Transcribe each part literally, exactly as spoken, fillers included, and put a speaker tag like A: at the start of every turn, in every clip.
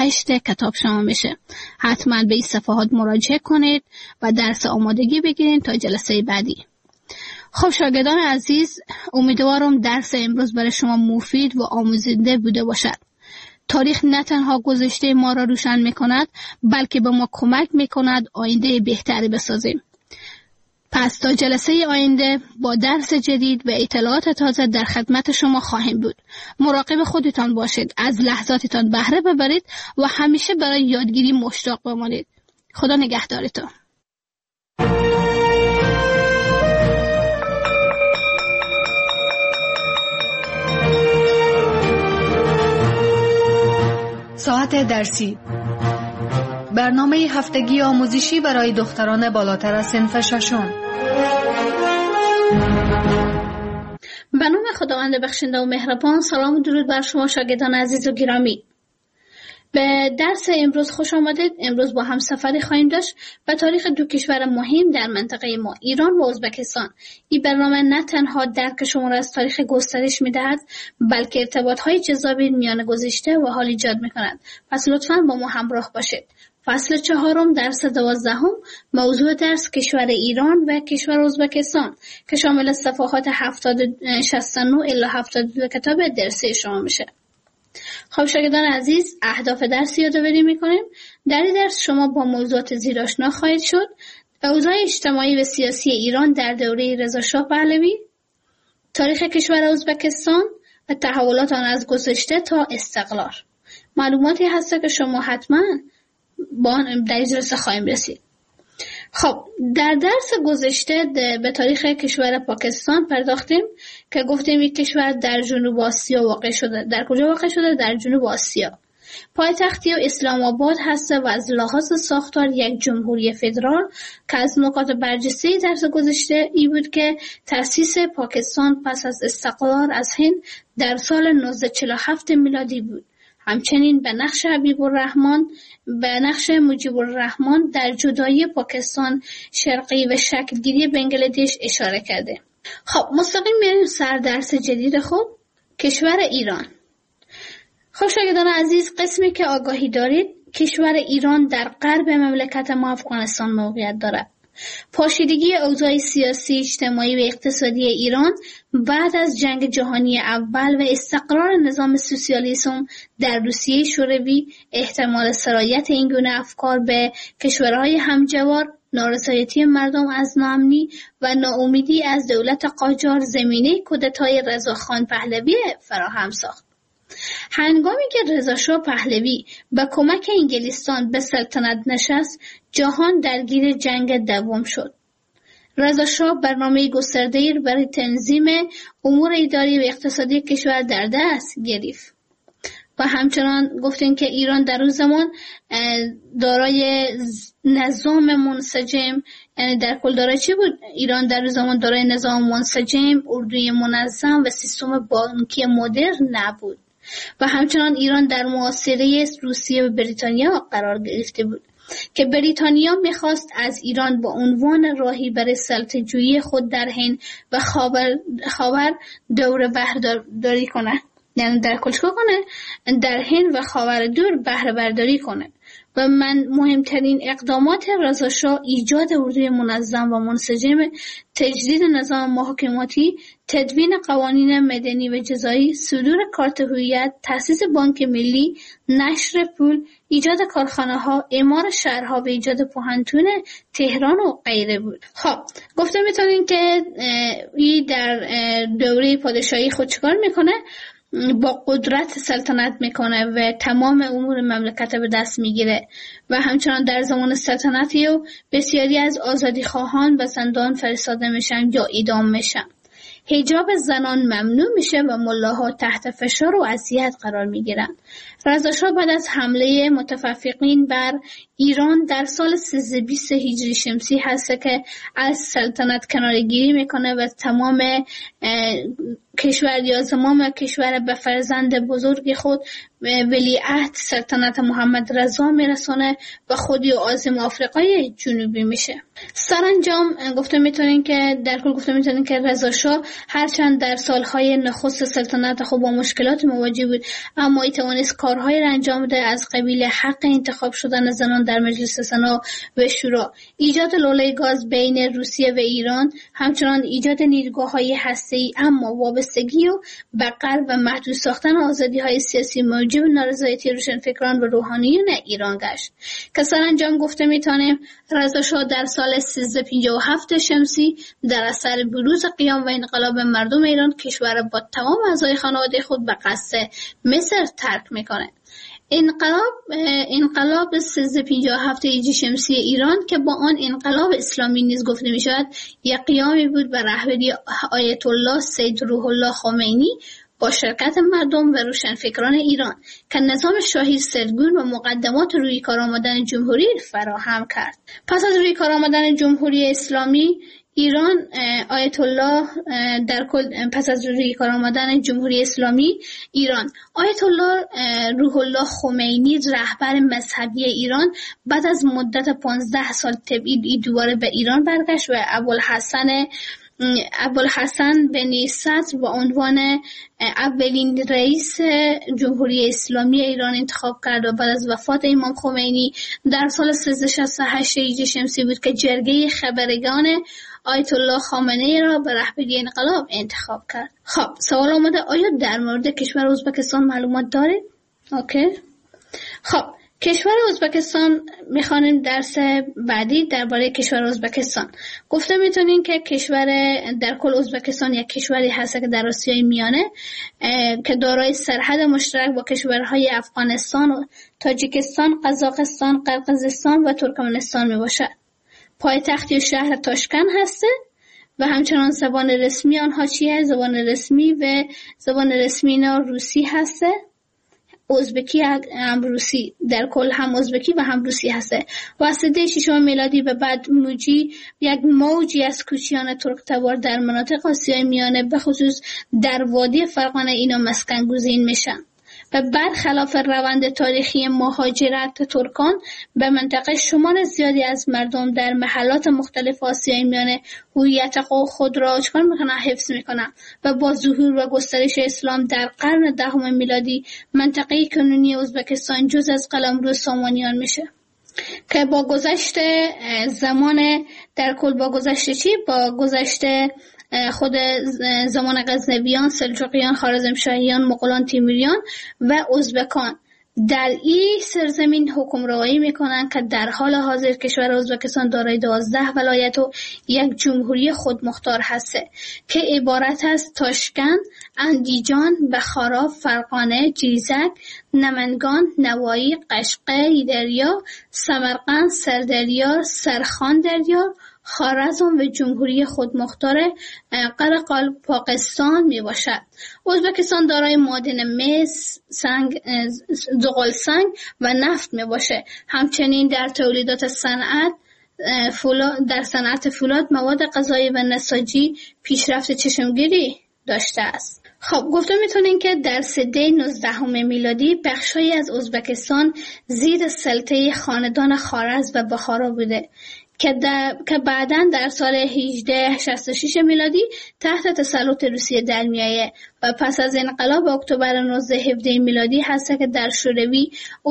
A: هشت کتاب شما میشه. حتما به این صفحات مراجعه کنید و درس آمادگی بگیرید تا جلسه بعدی. خب شاگردان عزیز، امیدوارم درس امروز برای شما مفید و آموزنده بوده باشد. تاریخ نه تنها گذشته ما را روشن میکند، بلکه به ما کمک میکند آینده بهتری بسازیم. پس تا جلسه آینده با درس جدید و اطلاعات تازه در خدمت شما خواهیم بود. مراقب خودتان باشید، از لحظاتتان بهره ببرید و همیشه برای یادگیری مشتاق بمانید. خدا نگهدارتان.
B: ساعت درسی، برنامه هفتگی آموزشی برای دختران بالاتر از صنف ششم.
A: به نام خداوند بخشنده و مهربان. سلام و درود بر شما شاگردان عزیز و گرامی. به درس امروز خوش آمدید. امروز با هم سفری خواهیم داشت به تاریخ دو کشور مهم در منطقه ما، ایران و ازبکستان. این برنامه نه تنها درک شما را از تاریخ گسترش می‌دهد، بلکه ارتباط‌های جذابی میان گذشته و حال ایجاد می‌کند. پس لطفاً با ما همراه باشید. فصل چهارم درس دوازدهم، موضوع درس کشور ایران و کشور ازبکستان که شامل صفحات هفتاد شصت و نه الی هفتاد و دو کتاب درسی شما میشه. خب شاگردان عزیز، اهداف درس یادآوری میکنیم. در این درس شما با موضوعات زیر آشنا خواهید شد: اوضاع اجتماعی و سیاسی ایران در دوره رضا شاه پهلوی، تاریخ کشور ازبکستان و تحولات آن از گذشته تا استقلال. معلوماتی هست که شما حتما با آن در جلسه خواهیم رسید. خب در درس گذشته به تاریخ کشور پاکستان پرداختیم که گفتیم این کشور در جنوب آسیا واقع شده. در کجا واقع شده؟ در جنوب آسیا. پایتختی و اسلام آباد هست و از لحاظ ساختار یک جمهوری فدرال که از نکات برجسته درس گذشته ای بود که تأسیس پاکستان پس از استقلال از هند در سال نوزده چهل و هفت میلادی بود. همچنین به نقش حبیب الرحمن به نقش مجیب الرحمن در جدایی پاکستان شرقی و شکلگیری بنگلادش اشاره کرده. خب مستقیم میریم سر درس جدید خود، کشور ایران. خب شاگردان عزیز، قسمی که آگاهی دارید، کشور ایران در غرب مملکت ما افغانستان موقعیت دارد. پاشیدگی اوضاع سیاسی، اجتماعی و اقتصادی ایران بعد از جنگ جهانی اول و استقرار نظام سوسیالیسم در روسیه شوروی، احتمال سرایت این گونه افکار به کشورهای همجوار، نارضایتی مردم از ناامنی و ناامیدی از دولت قاجار زمینه کودتای رضاخان پهلوی فراهم ساخت. هنگامی که رضا شاه پهلوی به کمک انگلستان به سلطنت نشست، جهان درگیر جنگ دوم شد. رضا شاه برنامه گسترده‌ای برای تنظیم امور اداری و اقتصادی کشور در دست گرفت و همچنان گفتیم که ایران در اون زمان دارای نظام منسجم، یعنی در کل دارای چی بود؟ ایران در اون زمان دارای نظام منسجم، اردوی منظم و سیستم بانکی مدرن نبود و همچنان ایران در محاصره روسیه و بریتانیا قرار گرفته بود که بریتانیا میخواست از ایران با عنوان راهی برای سلطه‌جویی خود در هند و خاور خاور دور بهره‌برداری کنه، یعنی در کل چیکار کنه؟ در هند و خاور دور بهره برداری کنه. و من مهمترین اقدامات رضا شاه ایجاد اردوی منظم و منسجم، تجدید نظام محاکماتی، تدوین قوانین مدنی و جزایی، صدور کارت هویت، تأسیس بانک ملی، نشر پول، ایجاد کارخانه‌ها، اعمار شهرها و ایجاد پوهنتون تهران و غیره بود. خب گفته میتونین که این در دوره پادشاهی خود چیکار میکنه؟ با قدرت سلطنت میکنه و تمام امور مملکت به دست میگیره و همچنان در زمان سلطنتی و بسیاری از آزادی خواهان به زندان فرستاده میشن یا اعدام میشن. حجاب زنان ممنوع میشه و ملاها تحت فشار و اذیت قرار میگیرن. رضا شاه بعد از حمله متفقین بر ایران در سال سیزده بیست هجری شمسی هست که از سلطنت کناره‌گیری میکنه و تمام کشور یا زمام کشور به فرزند بزرگ خود ولیعهد سلطنت محمد رضا میرسونه و خودی و عازم آفریقای جنوبی میشه. سرانجام گفته میتونین که در کل گفته میتونین که رضا شاه هرچند در سالهای نخست سلطنت خود با مشکلات مواجه بود، اما ای توانست کارهای را انجام بده، از قبیل حق انتخاب شدن زنان در مجلس سنا و شورا، ایجاد لوله گاز بین روسیه و ایران، همچنان ایجاد نیروگاه‌های هسته‌ای اما وابستگی و به غرب و محدود ساختن آزادی‌های سیاسی موجب نارضایتی روشنفکران و روحانیون ایران گشت که سرانجام گفته میتونیم رضا شاه در سال سیزده پنجاه و هفت شمسی در اثر بروز قیام و انقلاب مردم ایران کشور با تمام اعضای خانواده خود به قصد مصر ترک میکنه. انقلاب انقلاب سیزده پنجاه و هفت هجری شمسی ایران که با آن انقلاب اسلامی نیز گفته می شود، یک قیامی بود به رهبری آیت الله سید روح الله خمینی با شرکت مردم و روشنفکران ایران که نظام شاهی سرگون و مقدمات روی کار آمدن جمهوری فراهم کرد. پس از روی کار آمدن جمهوری اسلامی ایران، آیت الله در کل پس از روی کار آمدن جمهوری اسلامی ایران، آیت الله روح الله خمینی رهبر مذهبی ایران بعد از مدت پانزده سال تبعید دوباره به ایران برگشت و ابوالحسن ابوالحسن بن صدر با عنوان اولین رئیس جمهوری اسلامی ایران انتخاب کرد و بعد از وفات امام خمینی در سال سیزده شصت و هشت هجری شمسی بود که جرگه خبرگان آیت الله خامنه‌ای را به رهبری انقلاب انتخاب کرد. خب سوال اومده آیا در مورد کشور ازبکستان معلومات دارید؟ اوکی. خب کشور ازبکستان میخوانیم درس بعدی درباره کشور ازبکستان. گفته میتونین که کشور در کل ازبکستان یک کشوری هست که در آسیای میانه که دارای سرحد مشترک با کشورهای افغانستان و تاجیکستان، قزاقستان، قرقیزستان و ترکمنستان میباشد. پایتختی و شهر تاشکند هسته و همچنان زبان رسمی آنها چیه؟ زبان رسمی و زبان رسمی اینا روسی هسته، ازبکی هم روسی، در کل هم ازبکی و هم روسی هسته. واسطه ششم میلادی به بعد موجی یک موجی از کوچیان ترک تبار در مناطق آسیای میانه به خصوص در وادی فرغانه اینا مسکن گزین میشن و برخلاف روند تاریخی مهاجرت ترکان به منطقه شمار زیادی از مردم در محلات مختلف آسیای میانه هویت خود را چکار میکنن؟ حفظ میکنن و با ظهور و گسترش اسلام در قرن دهم میلادی منطقه کنونی ازبکستان جز از قلمرو سامانیان میشه که با گذشت زمان در کل با گذشت چی؟ با گذشت خود زمان غزنویان، سلجوقیان، خوارزمشاهیان، مغولان، تیموریان و ازبکان در این سرزمین حکمرانی میکنند که در حال حاضر کشور ازبکستان دارای دوازده ولایت و یک جمهوری خودمختار هسته که عبارت از تاشکند، اندیجان، بخارا، فرغانه، جیزک، نمنگان، نوایی، قشقه، دریا، سمرقند، سردریا، سرخان دریا، خوارزم و جمهوری خودمختار قرقال پاکستان می باشد. ازبکستان دارای معادن مس، سنگ، زغال سنگ و نفت می باشه. همچنین در تولیدات صنعت فولاد در صنعت فولاد، مواد غذایی و نساجی پیشرفت چشمگیری داشته است. خب گفته میتونین که در سده نوزدهم میلادی بخشی از ازبکستان زیر سلطه خاندان خوارزم و بخارا بوده که, که بعداً در سال هجده شصت و شش میلادی تحت تسلط روسیه در میایه و پس از انقلاب اکتبر نوزده هفده میلادی هست که در شوروی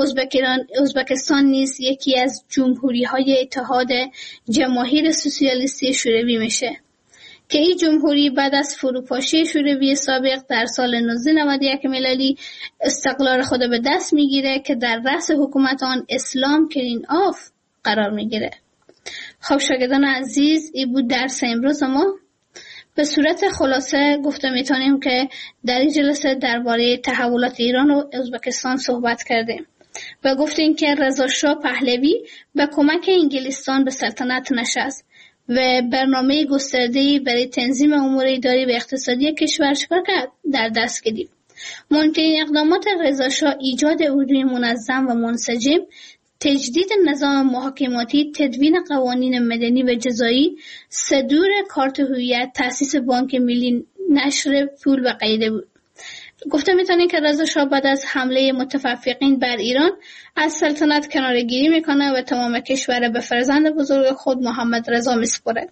A: ازبکستان نیز یکی از جمهوری های اتحاد جماهیر سوسیالیستی شوروی میشه که این جمهوری بعد از فروپاشی شوروی سابق در سال نوزده نود و یک میلادی استقلال خود به دست میگیره که در رأس حکومت آن اسلام کرین آف قرار میگیره. خب شاگردان عزیز، این بود درس امروز ما. به صورت خلاصه گفته میتونیم که در این جلسه درباره تحولات ایران و ازبکستان صحبت کردیم و گفتیم که رضا شاه پهلوی به کمک انگلستان به سلطنت نشست و برنامه گسترده‌ای برای تنظیم امور اداری و اقتصادی کشور چکار کرد؟ در دست گرفت. مهمترین اقدامات رضا شاه ایجاد اردوی منظم و منسجم، تجدید نظام محاکماتی، تدوین قوانین مدنی و جزایی، صدور کارت هویت، تأسیس بانک ملی نشر پول و قیده بود. گفته میتونیم که رضا شاه بعد از حمله متفقین بر ایران از سلطنت کناره‌گیری میکنه و تمام کشور به فرزند بزرگ خود محمد رضا میسپره.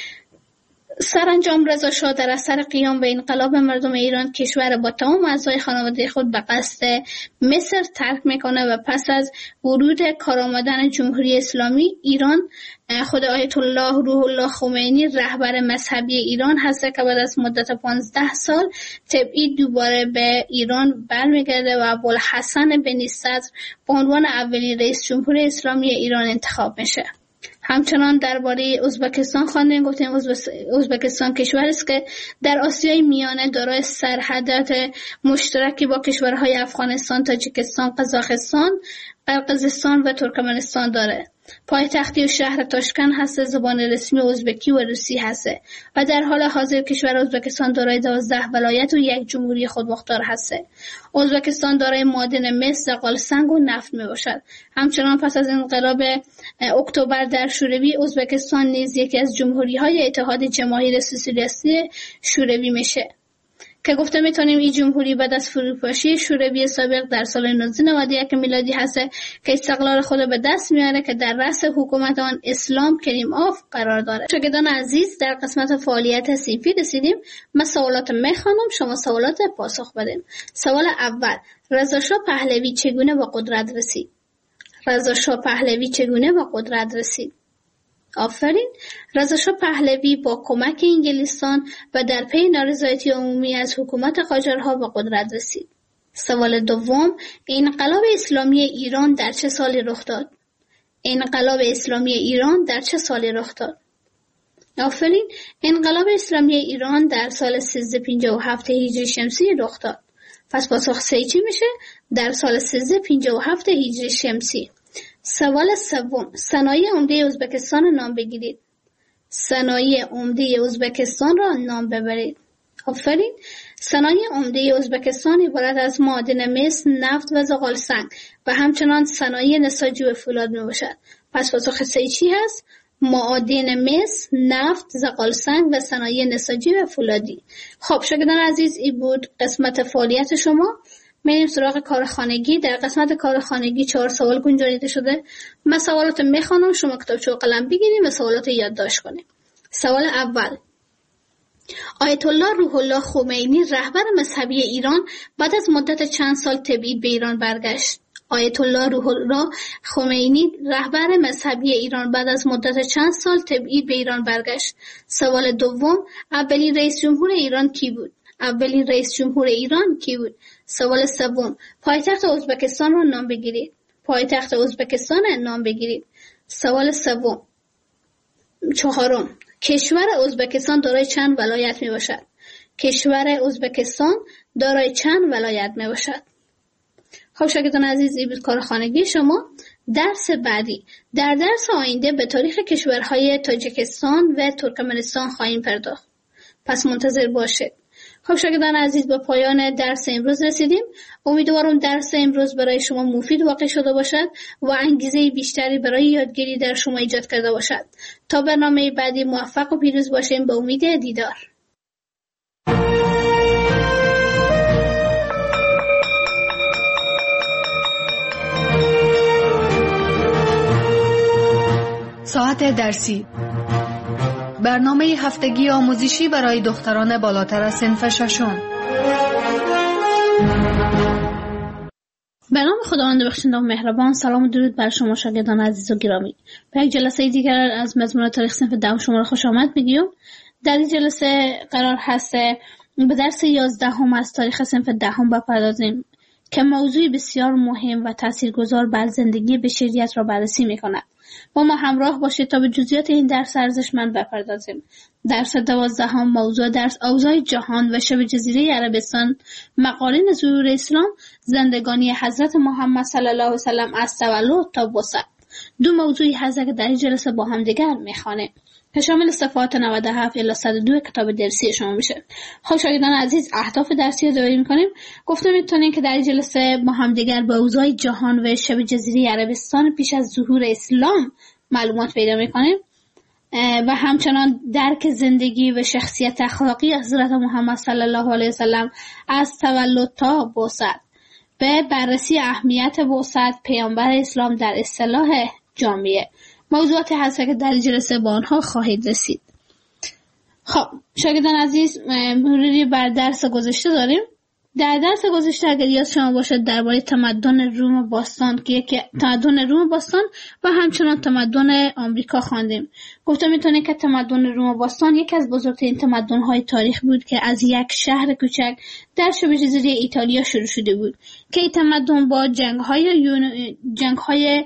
A: سرانجام رضا شاه در اثر قیام به انقلاب مردم ایران کشور با تمام اعضای خانواده خود به قصد مصر ترک میکنه و پس از ورود کارآمدن جمهوری اسلامی ایران خود آیت الله روح الله خمینی رهبر مذهبی ایران هست که بعد از مدت پانزده سال تبعید دوباره به ایران برمیگرده و ابوالحسن بن صدر به عنوان اولین رئیس جمهور اسلامی ایران انتخاب میشه. همچنان درباره ازبکستان خواندیم. گفتیم ازبکستان کشوری است که در آسیای میانه دارای سرحدات مشترکی با کشورهای افغانستان، تاجیکستان، قزاقستان، قرقیزستان و ترکمنستان داره. پایتختی و شهر تاشکند هست. زبان رسمی ازبکی و روسی هست و در حال حاضر کشور ازبکستان دارای دوازده ولایت و یک جمهوری خودمختار هست. ازبکستان دارای معادن مس، زغال سنگ و نفت می باشد. همچنان پس از انقلاب اکتبر در شوروی ازبکستان نیز یکی از جمهوری های اتحاد جماهیر سوسیالیستی شوروی میشه که گفته میتونیم این جمهوری بعد از فروپاشی شوروی سابق در سال نوزده نود و یک میلادی هست که استقلال خود به دست میاره که در رأس حکومت آن اسلام کریم آف قرار داره. شاگردان عزیز، در قسمت فعالیت صنفی رسیدیم. من سوالات میخوانم، شما سوالات پاسخ بدیم. سوال اول: رضا شاه پهلوی چگونه به قدرت رسید؟ رضا شاه پهلوی چگونه به قدرت رسید؟ آفرین. رضا شاه پهلوی با کمک انگلستان و در پی نارضایتی عمومی از حکومت قاجارها به قدرت رسید. سوال دوم: انقلاب اسلامی ایران در چه سالی رخ داد؟ انقلاب اسلامی ایران در چه سالی رخ داد؟ آفرین. انقلاب اسلامی ایران در سال سیزده پنجاه و هفت هجری شمسی رخ داد. پس پاسخ سه چی میشه؟ در سال سیزده پنجاه و هفت هجری شمسی. سوال سوم: صنایع عمده ازبکستان را نام بگیرید. صنایع عمده ازبکستان را نام ببرید. آفرین. صنایع عمده ازبکستان عبارت از معادن مس، نفت و زغال سنگ و همچنان صنایع نساجی و فولاد می باشد. پس پاسخ سه چی هست؟ معادن مس، نفت، زغال سنگ و صنایع نساجی و فولادی. خب شاگردان عزیز، این بود قسمت فعالیت شما. میریم سراغ کار خانگی. در قسمت کار خانگی چهار سوال گنجانیده شده. من سوالات میخوانم، شما کتابچه و قلم بگیریم و سوالات یادداشت کنیم. سوال اول: آیت الله روح الله خمینی رهبر مذهبی ایران بعد از مدت چند سال تبعید به ایران برگشت؟ آیت الله روح الله خمینی رهبر مذهبی ایران بعد از مدت چند سال تبعید به ایران برگشت. سوال دوم: اولین رئیس جمهور ایران کی بود؟ اولین رئیس جمهور ایران کی بود؟ سوال سوم: پایتخت ازبکستان را نام بگیرید. پایتخت ازبکستان را نام بگیرید. سوال سوم. چهارم: کشور ازبکستان دارای چند ولایت می باشد؟ کشور ازبکستان دارای چند ولایت می باشد؟ خب شاگردان عزیز، این بود کار خانگی شما. درس بعدی، در درس آینده به تاریخ کشورهای تاجیکستان و ترکمنستان خواهیم پرداخت. پس منتظر باشید. خب شاگردان عزیز، به پایان درس امروز رسیدیم. امیدوارم درس امروز برای شما مفید واقع شده باشد و انگیزه بیشتری برای یادگیری در شما ایجاد کرده باشد. تا برنامه بعدی موفق و پیروز باشیم. به امید دیدار.
B: ساعت درسی، برنامه هفتگی آموزشی برای دختران بالاتر از صنف ششم.
A: به نام خداوند بخشنده و مهربان. سلام و درود بر شما شاگردان عزیز و گرامی. به یک جلسه دیگر از مضمون تاریخ صنف دهم شما را خوش آمد میگیم. در این جلسه قرار هست به درس یازدهم از تاریخ صنف دهم بپردازیم که موضوعی بسیار مهم و تاثیرگذار بر زندگی بشریت را بررسی می‌کند. با ما همراه باشید تا به جزئیات این درس ارزشمند بپردازیم. درس دوازدهم موضوع درس اوضاع جهان و شبه جزیره عربستان، مقارن ظهور اسلام، زندگانی حضرت محمد صلی الله علیه و سلم از تولد تا وفات. دو موضوعی هست که در این جلسه با هم دیگر می‌خوانیم که شامل صفحات نود و هفت الی صد و دو کتاب درسی شما میشه. خب شاگردان عزیز، اهداف درسی رو داریم می‌کنیم. گفتم می‌تونین که در این جلسه با هم دیگر به اوضاع جهان و شبه جزیره عربستان پیش از ظهور اسلام معلومات پیدا می‌کنیم. و همچنان درک زندگی و شخصیت اخلاقی حضرت محمد صلی الله علیه وسلم از تولد تا بعثت، به بررسی اهمیت بعثت پیامبر اسلام در اصطلاح جامعه. موضوعاتی هست که در جلسه با آنها خواهید رسید. خب شاگردان عزیز، مروری بر درس گذشته داریم. در درس گذشته اگر یاد شما باشد درباره تمدن روم باستان که یکی تمدن روم باستان و همچنان تمدن آمریکا خواندیم. گفتم میتونه که تمدن روم باستان یکی از بزرگترین تمدن‌های تاریخ بود که از یک شهر کوچک در شبه جزیره ایتالیا شروع شده بود که این تمدن با جنگ‌های یون... جنگ‌های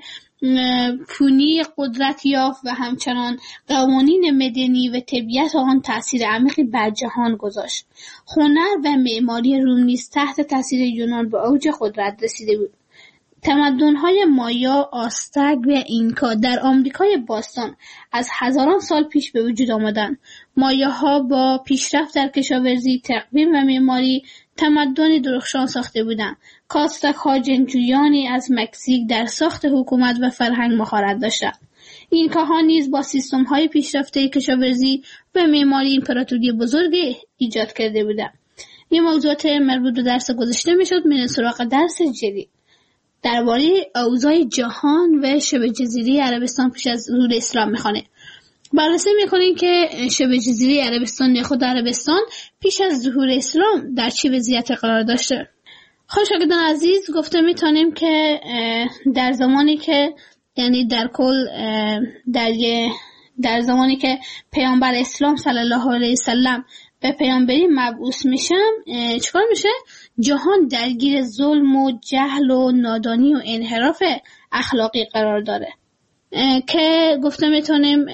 A: پونی قدرت یافت و همچنان قوانین مدنی و طبیعت آن تأثیر عمیقی بر جهان گذاشت. هنر و معماری روم نیز تحت تأثیر یونان به اوج قدرت رسیده بود. تمدن‌های مایا، آستک و اینکا در آمریکای باستان از هزاران سال پیش به وجود آمدند. مایاها با پیشرفت در کشاورزی، تقویم و معماری تمدنی درخشان ساخته بودند. کاستک‌ها جنگجویانی از مکزیک در ساخت حکومت و فرهنگ مهارت داشتند. اینکاها نیز با سیستم‌های پیشرفته کشاورزی و معماری امپراتوری بزرگی ایجاد کرده بودند. این موضوعات مربوط به درس گذشته میشد. میریم سراغ درس جدید درباره اوضاع جهان و شبه جزیره عربستان پیش از ظهور اسلام میخوانه. بررسی میکنیم که شبه جزیره عربستان یا خود عربستان پیش از ظهور اسلام در چه وضعیتی قرار داشته. خب شاگردان عزیز، گفته میتونیم که در زمانی که یعنی در کل در در زمانی که پیامبر اسلام صلی الله علیه وسلم به پیامبری مبعوث میشم چیکار میشه؟ جهان درگیر ظلم و جهل و نادانی و انحراف اخلاقی قرار داره که گفته میتونیم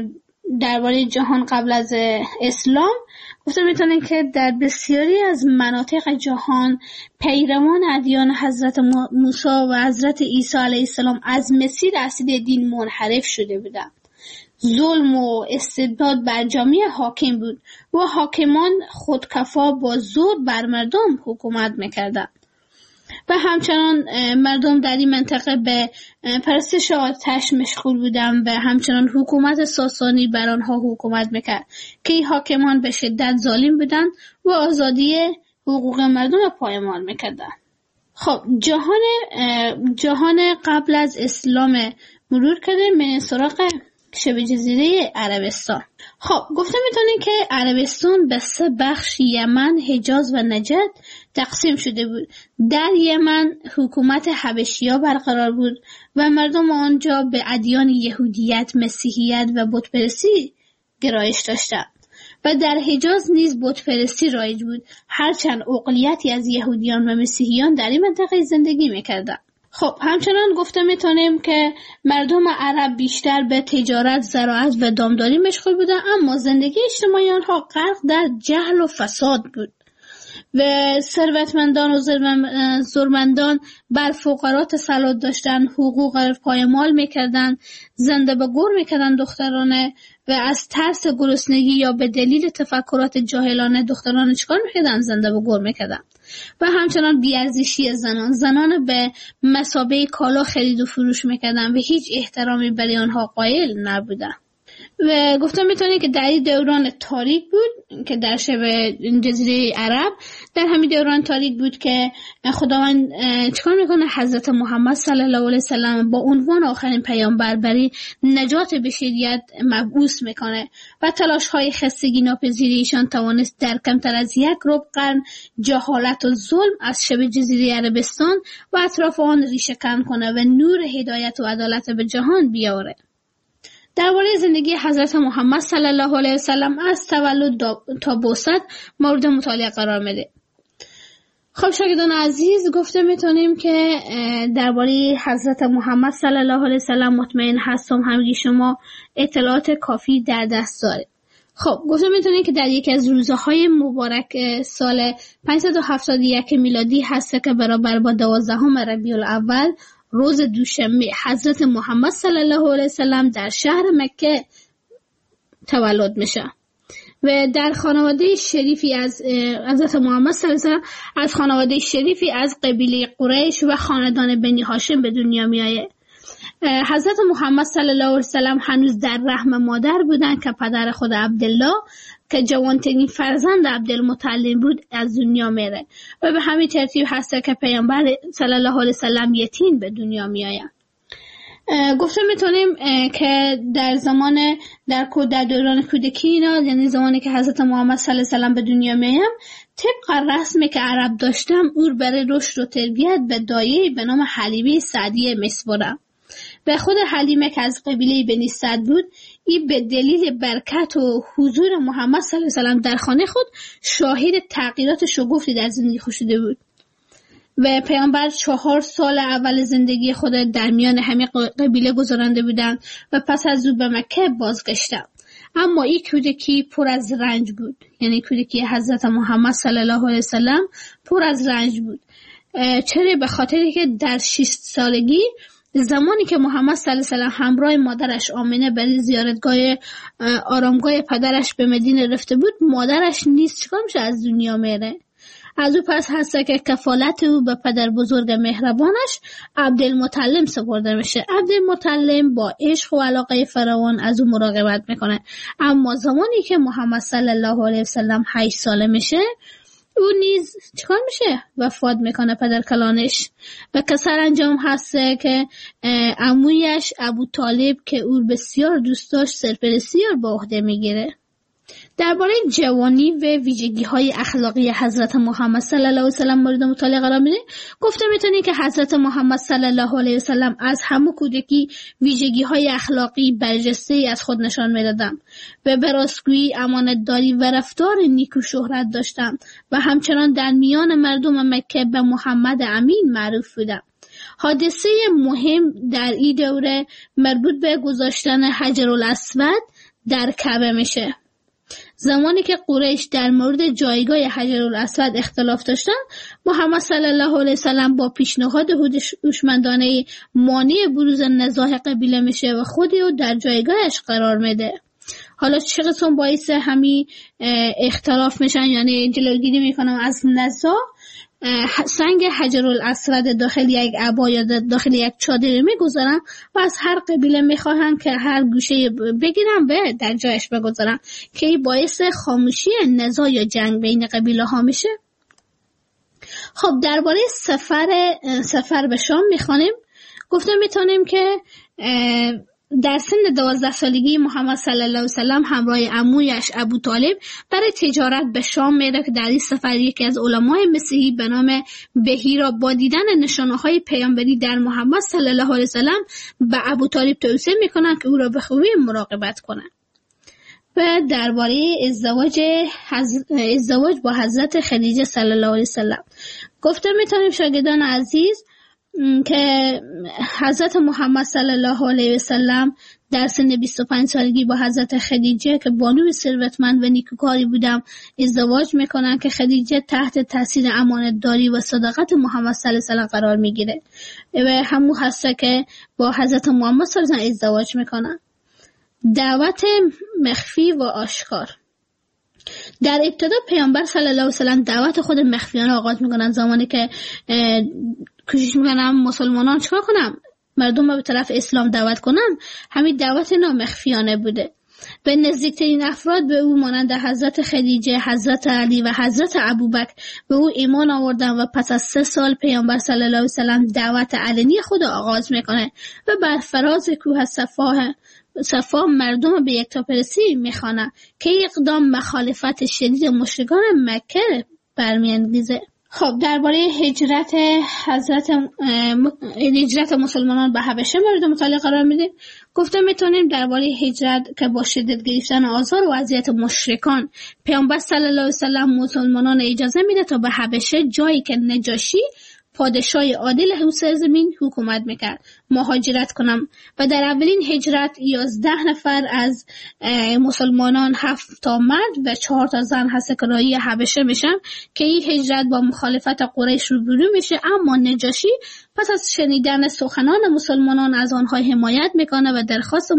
A: درباره جهان قبل از اسلام گفته میتونیم که در بسیاری از مناطق جهان پیروان ادیان حضرت موسی و حضرت عیسی علیه السلام از مسیر اصلی دین منحرف شده بودند. ظلم و استبداد بر جامعه حاکم بود و حاکمان خودکفا با زور بر مردم حکومت میکردند و همچنان مردم در این منطقه به پرستش آتش مشغول بودند و همچنان حکومت ساسانی بر آنها حکومت میکرد که این حاکمان به شدت ظالم بودند و آزادی حقوق مردم پایمال میکردند. خب جهان جهان قبل از اسلام مرور کردیم. من سراغ شبه جزیره عربستان. خب گفته میتونیم که عربستان به سه بخش یمن، حجاز و نجد تقسیم شده بود. در یمن حکومت حبشی‌ها برقرار بود و مردم آنجا به ادیان یهودیت، مسیحیت و بتپرستی گرایش داشتند و در حجاز نیز بتپرستی رایج بود، هرچند اقلیتی از یهودیان و مسیحیان در این منطقه زندگی میکردند. خب همچنان گفته میتونیم که مردم عرب بیشتر به تجارت، زراعت و دامداری مشغول بودند، اما زندگی اجتماعی آنها غرق در جهل و فساد بود و ثروتمندان و زورمندان بر فقرا تسلط داشتند، حقوق پایمال میکردند، زنده به گور میکردند دخترانه و از ترس گرسنگی یا به دلیل تفکرات جاهلانه دخترانه چکار میکردند؟ زنده به گور میکردند. و همچنان بیارزشی زنان زنان به مثابه کالا خرید و فروش میکردند و هیچ احترامی برای آنها قائل نبودند. و گفتم میتونه که در این دوران تاریک بود که در شبه جزیره عرب، در همین دوران تاریک بود که خداوند چیکار میکنه؟ حضرت محمد صلی الله علیه وسلم با عنوان آخرین پیامبر برای نجات بشریت مبعوث میکنه و تلاش های خستگی ناپذیری ایشان توانست در کمتر از یک ربع قرن جهالت و ظلم از شبه جزیره عربستان و اطراف آن ریشه کن کنه و نور هدایت و عدالت به جهان بیاره. درباره زندگی حضرت محمد صلی الله علیه وسلم از تولد تا بعثت مورد مطالعه قرار میده. خب شاگردان عزیز، گفته میتونیم که درباره حضرت محمد صلی الله علیه وسلم مطمئن هستم همگی شما اطلاعات کافی در دست دارید. خب گفته میتونیم که در یکی از روزهای مبارک سال پانصد و هفتاد و یک میلادی هست که برابر با دوازدهم ربیع الاول روز دوشنبه حضرت محمد صلی الله علیه وسلم در شهر مکه تولد میشه و در خانواده شریفی از حضرت محمد صلی الله علیه وسلم از خانواده شریفی از قبیله قریش و خاندان بنی هاشم به دنیا میآید. حضرت محمد صلی الله علیه و سلم هنوز در رحم مادر بودند که پدر خود عبدالله که جوانترین فرزند عبدالمطلب بود از دنیا میره و به همین ترتیب هست که پیامبر صلی الله علیه و سلم یتیم به دنیا میآید. گفته میتونیم که در زمان در کود در دوران کودکی اینا، یعنی زمانی که حضرت محمد صلی الله علیه و سلم به دنیا میایم، طبق رسمی که عرب داشتم او برای رشد و تربیت به دایه به نام حلیمه سعدیه میسپرم. به خود حلیمه که از قبیله بنی سعد بود، این به دلیل برکت و حضور محمد صلی الله علیه و سلم در خانه خود شاهد تغییرات شگفتی در زندگی خود شده بود و پیامبر چهار سال اول زندگی خود در میان همه قبیله گذرانده بودند و پس از او به مکه بازگشتند. اما این کودکی پر از رنج بود، یعنی کودکی حضرت محمد صلی الله علیه و سلم پر از رنج بود. چرا؟ به خاطری که در شش سالگی زمانی که محمد صلی الله علیه و سلم همراه مادرش آمنه برای زیارتگاه آرامگاه پدرش به مدینه رفته بود، مادرش نیست چیکار میشه از دنیا میره. از او پس هست که کفالت او به پدر بزرگ مهربانش عبدالمطلب سپرده میشه. عبدالمطلب با عشق و علاقه فراوان از او مراقبت میکنه. اما زمانی که محمد صلی الله علیه و سلم هشت ساله میشه، او نیز چیکار میشه؟ وفات میکنه پدر کلانش. و که سرانجام هست که عمویش ابو طالب که او بسیار دوست داشت سرپرستی رو به عهده میگیره. درباره جوانی و ویژگی‌های اخلاقی حضرت محمد صلی الله علیه و سلم مورد مطالعه قرار میده. گفته میتونی که حضرت محمد صلی الله علیه و سلم از همه کودکی ویژگی‌های اخلاقی برجسته‌ای از خود نشان میدادند و به راستگویی، امانتداری و رفتار نیکو شهرت داشتند و همچنان در میان مردم مکه به محمد امین معروف بودند. حادثه مهم در این دوره مربوط به گذاشتن حجرالاسود در کعبه میشه. زمانی که قریش در مورد جایگاه حجرالاسود اختلاف داشتند، محمد صلی الله علیه و سلم با پیشنهاد هوشمندانه مانع بروز نزاع قبیله میشه و خودی رو در جایگاهش قرار میده. حالا چه قسم باعث همین اختلاف میشن، یعنی جلوگیری میکنم از نزاع، سنگ حجرالاسود داخل یک عبا یا داخل یک چادر میگذارن و از هر قبیله میخواهن که هر گوشه بگیرن و در جایش بگذارن که این باعث خاموشی نزاع یا جنگ بین قبیله ها میشه. خب درباره سفر سفر به شام میخوانیم. گفته میتونیم که در سن دوازده سالگی محمد صلی الله علیه و سلم همراه عمویش ابو طالب برای تجارت به شام میره که در این سفر یکی از علمای مسیحی به نام بهیرا با دیدن نشانه‌های پیامبری در محمد صلی الله علیه و سلم به ابو طالب توصیه میکنن که او را به خوبی مراقبت کنه. و درباره ازدواج حز... ازدواج با حضرت خدیجه صلی الله علیه و سلم گفته میتونیم شاگردان عزیز که حضرت محمد صلی الله علیه و سلم در سن بیست و پنج سالگی با حضرت خدیجه که بانوی ثروتمند و نیکوکاری بودم ازدواج میکنن که خدیجه تحت تاثیر امانتداری و صداقت محمد صلی الله علیه و سلم قرار میگیره و همون هست که با حضرت محمد صلی الله علیه و سلم ازدواج میکنن. دعوت مخفی و آشکار. در ابتدا پیامبر صلی الله علیه و سلم دعوت خود مخفیانه آغاز میکنن. زمانی که کوشش میکنن مسلمانان چیکار کنن؟ مردم رو به طرف اسلام دعوت کنن، همین دعوت نامخفیانه بوده. به نزدیکترین افراد به او مانند حضرت خدیجه، حضرت علی و حضرت ابوبکر به او ایمان آوردن و پس از سه سال پیامبر صلی الله علیه و سلم دعوت علنی خود آغاز میکنه و بر فراز کوه صفا صفا مردم به یکتاپرستی میخوانه که اقدام مخالفت شدید مشرکان مکه برمیانگیزه. خب درباره هجرت حضرت هجرت مسلمانان به حبشه مورد مطالعه قرار میده. گفته میتونیم درباره هجرت که با شدت گرفتن آزار و اذیت مشرکان پیامبر صلی الله علیه و سلم مسلمانان اجازه میده تا به حبشه، جایی که نجاشی پادشاه عادل اون سرزمین حکومت میکرد، مهاجرت کنم. و در اولین هجرت یازده نفر از مسلمانان، هفت تا مرد و چهار تا زن هست که راهی حبشه میشن که این هجرت با مخالفت قریش روبرو میشه. اما نجاشی پس از شنیدن سخنان مسلمانان از آنها حمایت میکنه و درخواست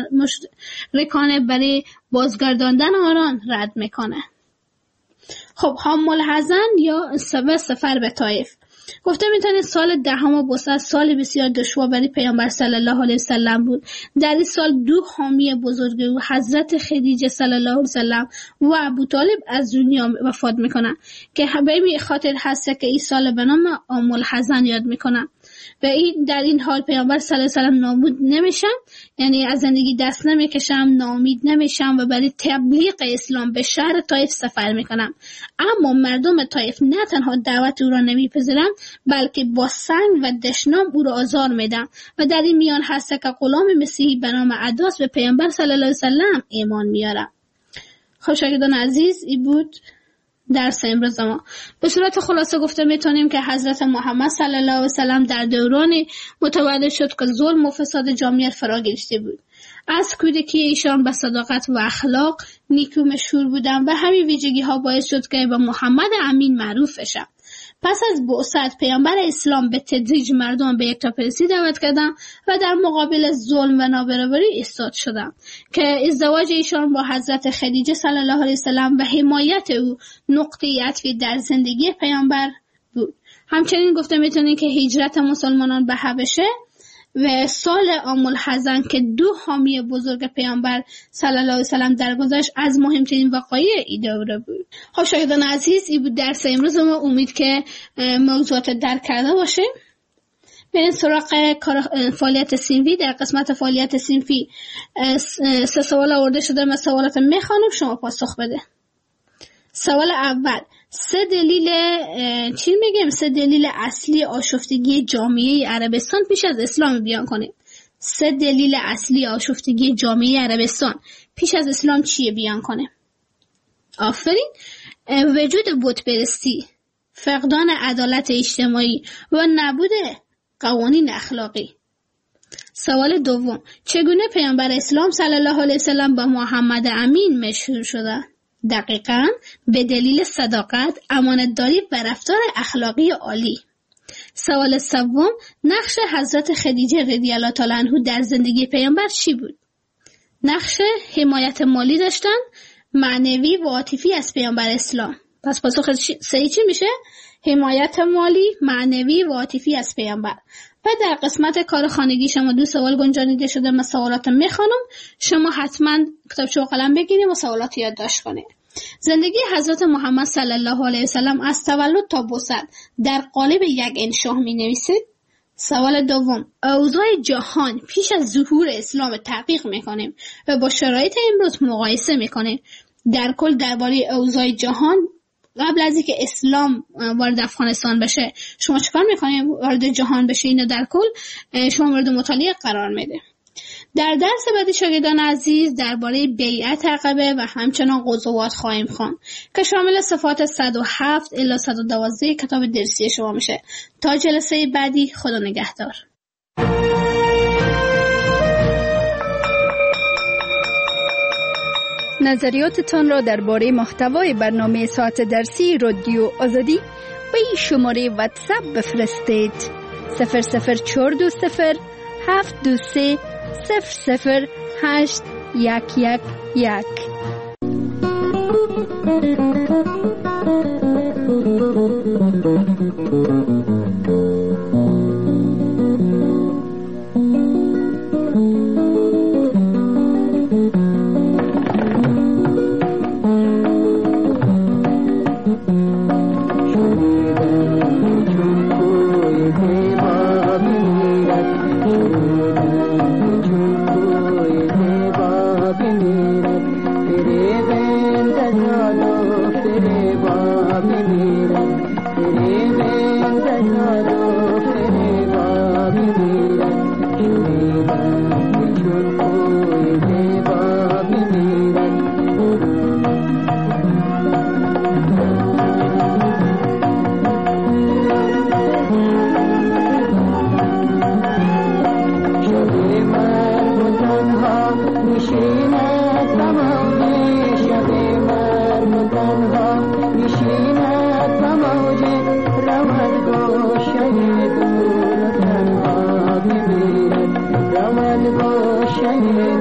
A: مشرکان برای بازگرداندن آنان رد میکنه. خب حمل حزن یا سفر به طائف. گفته میتونید سال دهم بوسعت سال بسیار دشوار برای پیامبر صلی الله علیه وسلم بود. در این سال دو حامی بزرگ او حضرت خدیجه صلی الله علیه وسلم و ابو طالب از دنیا وفات میکنن که به این خاطر هست که این سال به نام عام الحزن یاد میکنن. و این در این حال پیامبر صلی الله علیه و سلم نابود نمیشن، یعنی از زندگی دست نمیکشم، ناامید نمیشم و برای تبلیغ اسلام به شهر طایف سفر میکنم. اما مردم طایف نه تنها دعوت او را نمیپذیرند بلکه با سنگ و دشنام او را آزار میدن و در این میان هست که غلام مسیحی به نام عداس به پیامبر صلی الله علیه و سلم ایمان میاره. خوشاگردان عزیز، این بود درس امروز ما. به صورت خلاصه گفته میتونیم که حضرت محمد صلی الله علیه و سلم در دوران متولد شد که ظلم و فساد جامعه فرا گرفته بود. از کودکی ایشان به صداقت و اخلاق نیکو مشهور بودند و همین ویژگی ها باعث شد که به محمد امین معروف بشن. پس از بعثت پیامبر اسلام به تدریج مردم به یکتاپرستی دعوت کردند و در مقابل ظلم و نابرابری ایستاد شدند که ازدواج ایشان با حضرت خدیجه صلی الله علیه وسلم و حمایت او نقطه عطفی در زندگی پیامبر بود. همچنین گفته میتونید که هجرت مسلمانان به حبشه و سال عام الحزن که دو حامی بزرگ پیامبر صلی الله علیه وسلم درگذشت از مهمترین وقایع این دوره بود. خب شاگردان عزیز، این بود درس امروز ما. امید که موضوعات درک کرده باشه. بریم سراغ فعالیت صنفی. در قسمت فعالیت صنفی سه سوال آورده شده، من سوالات میخوانم، شما پاسخ بده. سوال اول، سه دلیل چی میگیم؟ سه دلیل اصلی آشفتگی جامعه عربستان پیش از اسلام بیان کنید. سه دلیل اصلی آشفتگی جامعه عربستان پیش از اسلام چیه بیان کنه؟ آفرین. وجود بتپرستی، فقدان عدالت اجتماعی و نبود قوانین اخلاقی. سوال دوم، چگونه پیامبر اسلام صلی الله علیه وسلم با محمد امین مشهور شده؟ دقیقاً به دلیل صداقت، امانتداری و رفتار اخلاقی عالی. سوال سوم، نقش حضرت خدیجه رضی الله تعالی عنها در زندگی پیامبر چی بود؟ نقش حمایت مالی داشتن، معنوی و عاطفی از پیامبر اسلام. پس پاسخ صحیح چی میشه؟ حمایت مالی، معنوی و عاطفی از پیامبر. و در قسمت کار خانگی شما دو سوال گنجانیده شده، من سوالات میخوانم، شما حتما کتابچه و قلم بگیرید و سوالات یادداشت کنید. زندگی حضرت محمد صلی الله علیه وسلم از تولد تا بعثت در قالب یک انشاء می نویسید. سوال دوم، اوضاع جهان پیش از ظهور اسلام تحقیق میکنیم و با شرایط امروز مقایسه میکنیم. در کل درباره اوضاع جهان قبل از اینکه اسلام وارد افغانستان بشه شما چیکار میکنید؟ وارد جهان بشه، اینو در کل شما مورد مطالعه قرار میده. در درس بعدی شاگردان عزیز درباره بیعت عقبه و همچنان غزوات خواهیم خواند که شامل صفحات صد و هفت الی صد و دوازده کتاب درسی شما میشه. تا جلسه بعدی، خدا نگهدار.
C: نظریاتتان را درباره محتوای برنامه ساعت درسی رادیو آزادی به این شماره واتساپ بفرستید: صفر صفر چهار دو صفر هفت دو سه صفر صفر هشت یک یک یک.
D: Shine